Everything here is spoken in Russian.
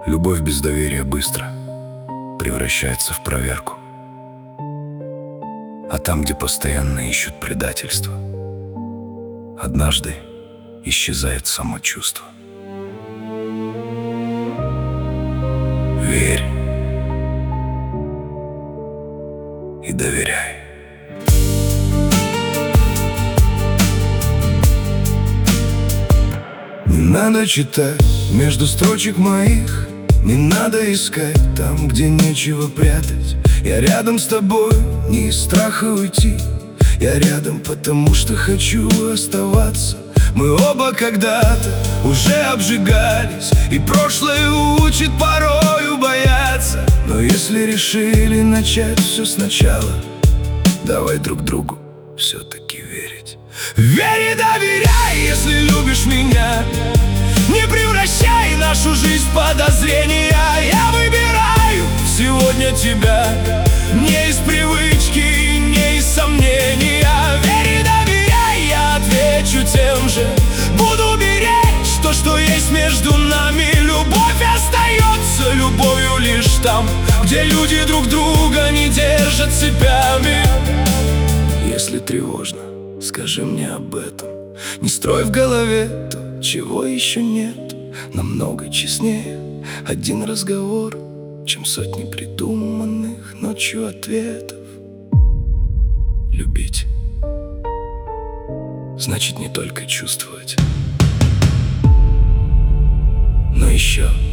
Любовь без доверия быстро превращается в проверку. А там, где постоянно ищут предательство, однажды исчезает само чувство. Верь и доверяй. Не надо читать между строчек моих, не надо искать там, где нечего прятать. Я рядом с тобой, не из страха уйти. Я рядом, потому что хочу оставаться. Мы оба когда-то уже обжигались, и прошлое учит порою бояться. Но если решили начать все сначала, давай друг другу все-таки верить. Верь и доверяй, если любишь меня. Не превращай нашу жизнь в подозрения. Я выбираю сегодня тебя, не из привычки, не из сомнения. Верь и доверяй, я отвечу тем же. Буду беречь то, что есть между нами. Любовь остается любовью лишь там, где люди друг друга не держат цепями. Если тревожно, скажи мне об этом. Не строй в голове то, чего еще нет. Намного честнее один разговор, чем сотни придуманных ночью ответов. Любить значит не только чувствовать, но еще